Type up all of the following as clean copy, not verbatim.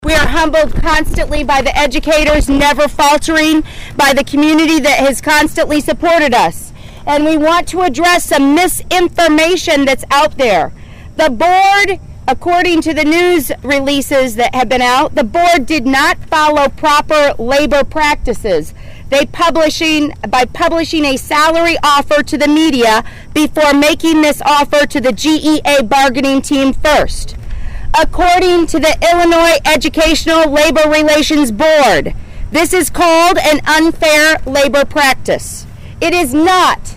We are humbled constantly by the educators, never faltering, by the community that has constantly supported us. And we want to address some misinformation that's out there. The board, according to the news releases that have been out, the board did not follow proper labor practices. By publishing a salary offer to the media before making this offer to the GEA bargaining team first. According to the Illinois Educational Labor Relations Board, this is called an unfair labor practice. It is not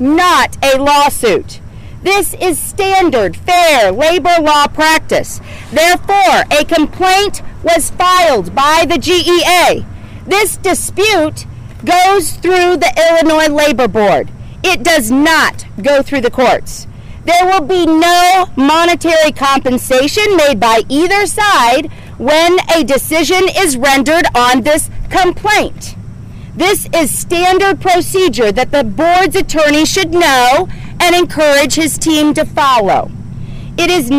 a lawsuit. This is standard, fair labor law practice. Therefore, a complaint was filed by the GEA. This dispute goes through the Illinois Labor Board. It does not go through the courts. There will be no monetary compensation made by either side when a decision is rendered on this complaint. This is standard procedure that the board's attorney should know and encourage his team to follow. It has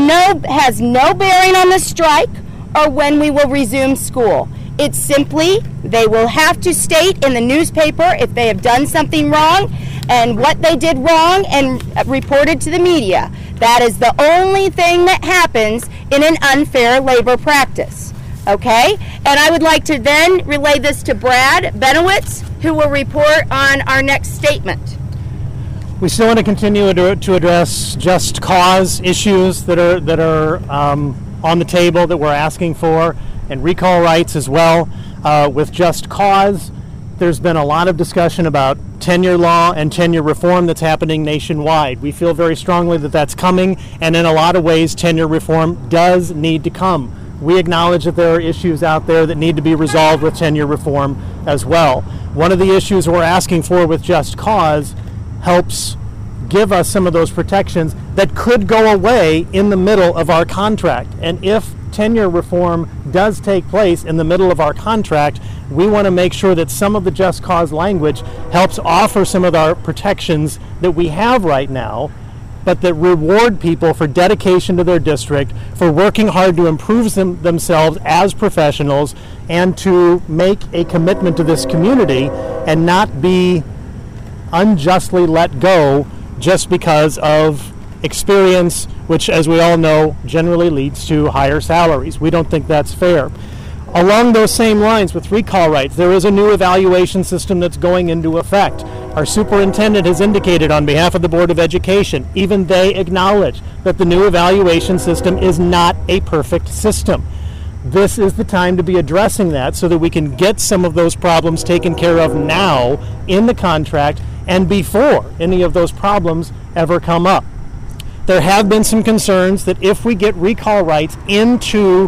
no bearing on the strike or when we will resume school. It's simply they will have to state in the newspaper if they have done something wrong and what they did wrong and reported to the media. That is the only thing that happens in an unfair labor practice. Okay? And I would like to then relay this to Brad Benowitz, who will report on our next statement. We still want to continue to address just cause issues that are on the table that we're asking for, and recall rights as well. With just cause, there's been a lot of discussion about tenure law and tenure reform that's happening nationwide. We feel very strongly that that's coming, and in a lot of ways, tenure reform does need to come. We acknowledge that there are issues out there that need to be resolved with tenure reform as well. One of the issues we're asking for with just cause helps give us some of those protections that could go away in the middle of our contract. And if tenure reform does take place in the middle of our contract, we want to make sure that some of the just cause language helps offer some of our protections that we have right now, but that reward people for dedication to their district, for working hard to improve themselves as professionals, and to make a commitment to this community and not be unjustly let go just because of experience, which, as we all know, generally leads to higher salaries. We don't think that's fair. Along those same lines with recall rights, there is a new evaluation system that's going into effect. Our superintendent has indicated on behalf of the Board of Education, even they acknowledge that the new evaluation system is not a perfect system. This is the time to be addressing that so that we can get some of those problems taken care of now in the contract and before any of those problems ever come up. There have been some concerns that if we get recall rights into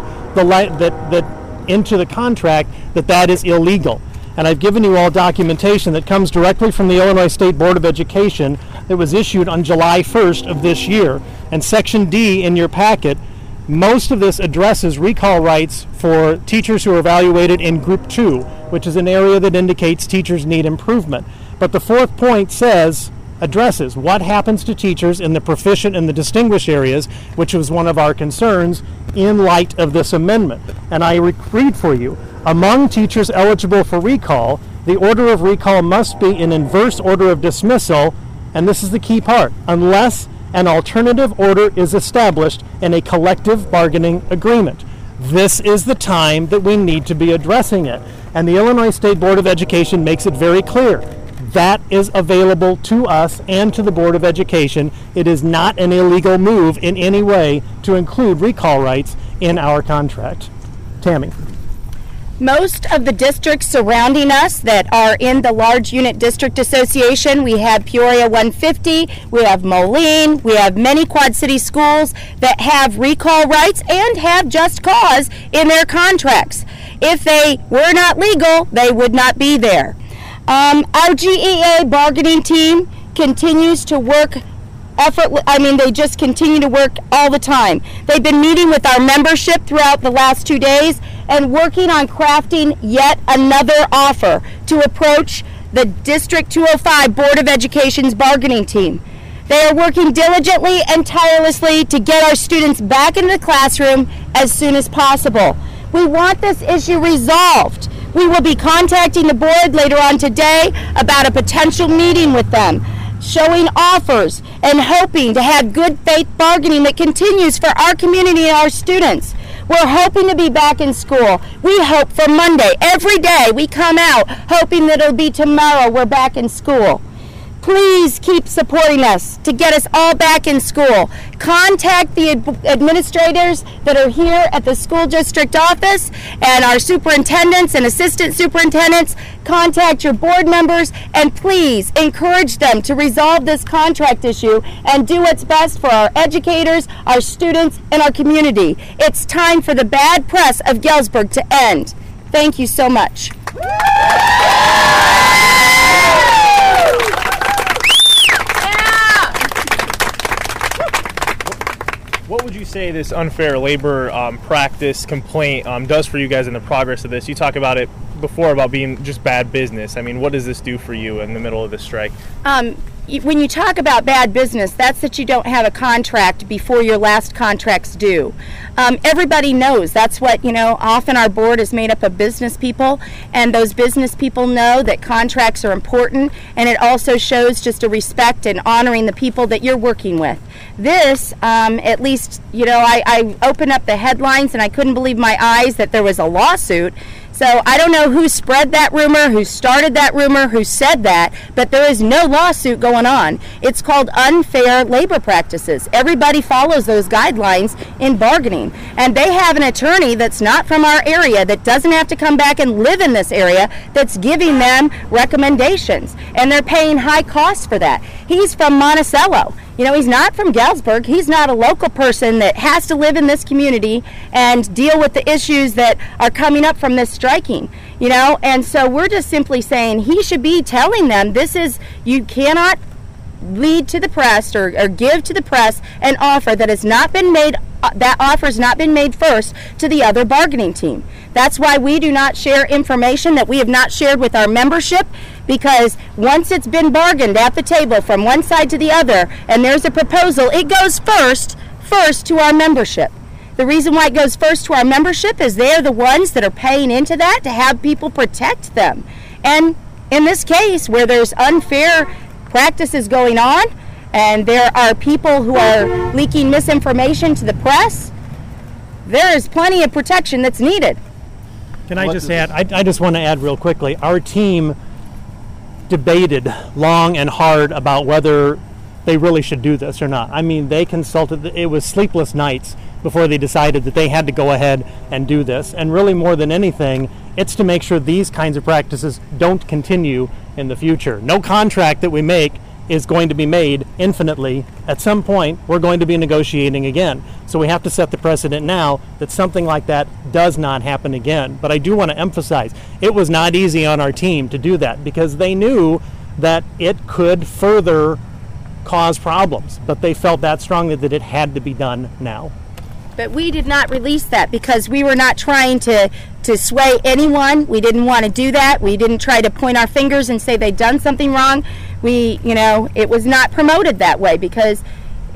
the contract, that is illegal. And I've given you all documentation that comes directly from the Illinois State Board of Education that was issued on July 1st of this year. And Section D in your packet, most of this addresses recall rights for teachers who are evaluated in Group 2, which is an area that indicates teachers need improvement. But the fourth point addresses what happens to teachers in the proficient and the distinguished areas, which was one of our concerns in light of this amendment. And I read for you, among teachers eligible for recall, the order of recall must be in inverse order of dismissal, and this is the key part, unless an alternative order is established in a collective bargaining agreement. This is the time that we need to be addressing it. And the Illinois State Board of Education makes it very clear. That is available to us and to the Board of Education. It is not an illegal move in any way to include recall rights in our contract. Tammy. Most of the districts surrounding us that are in the large unit district association, we have Peoria 150, we have Moline, we have many Quad City schools that have recall rights and have just cause in their contracts. If they were not legal, they would not be there. Our GEA bargaining team continues to work they just continue to work all the time. They've been meeting with our membership throughout the last 2 days and working on crafting yet another offer to approach the District 205 Board of Education's bargaining team. They are working diligently and tirelessly to get our students back into the classroom as soon as possible. We want this issue resolved. We will be contacting the board later on today about a potential meeting with them, showing offers and hoping to have good faith bargaining that continues for our community and our students. We're hoping to be back in school. We hope for Monday. Every day we come out hoping that it'll be tomorrow we're back in school. Please keep supporting us to get us all back in school. Contact the administrators that are here at the school district office and our superintendents and assistant superintendents. Contact your board members and please encourage them to resolve this contract issue and do what's best for our educators, our students, and our community. It's time for the bad press of Galesburg to end. Thank you so much. What would you say this unfair labor practice complaint does for you guys in the progress of this? You talk about it before about being just bad business. I mean, what does this do for you in the middle of this strike? When you talk about bad business, that's that you don't have a contract before your last contract's due. Everybody knows that's what, often our board is made up of business people, and those business people know that contracts are important, and it also shows just a respect and honoring the people that you're working with. This, at least, I opened up the headlines and I couldn't believe my eyes that there was a lawsuit. So I don't know who spread that rumor, who started that rumor, who said that, but there is no lawsuit going on. It's called unfair labor practices. Everybody follows those guidelines in bargaining. And they have an attorney that's not from our area, that doesn't have to come back and live in this area, that's giving them recommendations. And they're paying high costs for that. He's from Monticello. He's not from Galesburg. He's not a local person that has to live in this community and deal with the issues that are coming up from this striking, And so we're just simply saying he should be telling them you cannot lead to the press or give to the press an offer that has not been made. That offer has not been made first to the other bargaining team. That's why we do not share information that we have not shared with our membership, because once it's been bargained at the table from one side to the other and there's a proposal, it goes first to our membership. The reason why it goes first to our membership is they're the ones that are paying into that to have people protect them. And in this case, where there's unfair practices going on and there are people who are leaking misinformation to the press, there is plenty of protection that's needed. Can I just add, I just want to add real quickly, our team debated long and hard about whether they really should do this or not. I mean, they consulted, it was sleepless nights before they decided that they had to go ahead and do this. And really more than anything, it's to make sure these kinds of practices don't continue in the future. No contract that we make is going to be made infinitely. At some point, we're going to be negotiating again. So we have to set the precedent now that something like that does not happen again. But I do want to emphasize, it was not easy on our team to do that because they knew that it could further cause problems. But they felt that strongly that it had to be done now. But we did not release that because we were not trying to sway anyone. We didn't want to do that. We didn't try to point our fingers and say they'd done something wrong. It was not promoted that way because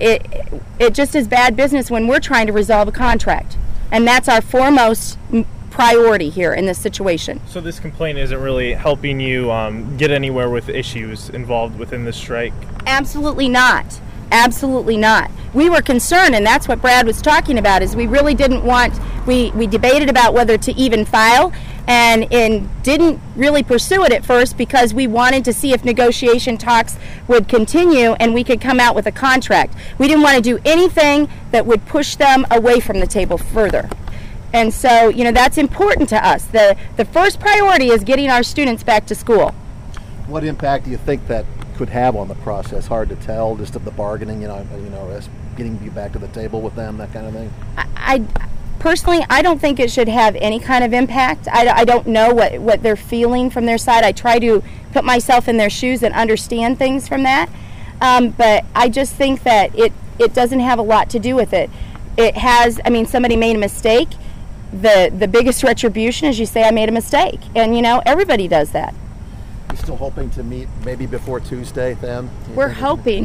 it just is bad business when we're trying to resolve a contract. And that's our foremost priority here in this situation. So this complaint isn't really helping you get anywhere with issues involved within this strike? Absolutely not. Absolutely not. We were concerned, and that's what Brad was talking about, is we really didn't want, we debated about whether to even file and didn't really pursue it at first because we wanted to see if negotiation talks would continue and we could come out with a contract. We didn't want to do anything that would push them away from the table further. And so, that's important to us. The first priority is getting our students back to school. What impact do you think that could have on the process? Hard to tell, just of the bargaining, as getting you back to the table with them, that kind of thing. I personally, I don't think it should have any kind of impact. I don't know what they're feeling from their side. I try to put myself in their shoes and understand things from that. But I just think that it doesn't have a lot to do with it. It has, somebody made a mistake. The biggest retribution is you say, I made a mistake. And, everybody does that. You're still hoping to meet maybe before Tuesday then? We're hoping.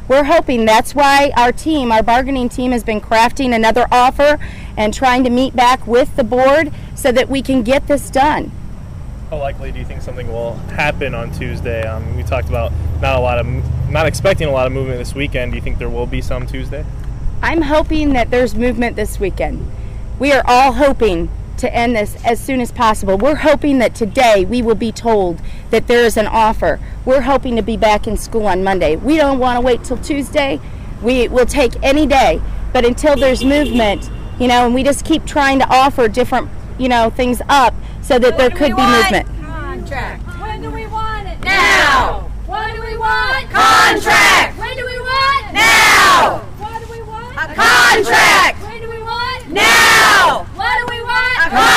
we're hoping that's why our bargaining team has been crafting another offer and trying to meet back with the board so that we can get this done. How likely do you think something will happen on Tuesday? We talked about not expecting a lot of movement this weekend. Do you think there will be some Tuesday? I'm hoping that there's movement this weekend. We are all hoping to end this as soon as possible. We're hoping that today we will be told that there is an offer. We're hoping to be back in school on Monday. We don't want to wait till Tuesday. We will take any day, but until there's movement, and we just keep trying to offer different, things up so that there could be movement. Contract. When do we want it? Now. What do we want? Contract. When do we want? Now. What do we want? A contract. When do we want? Now. What do we want? A contract.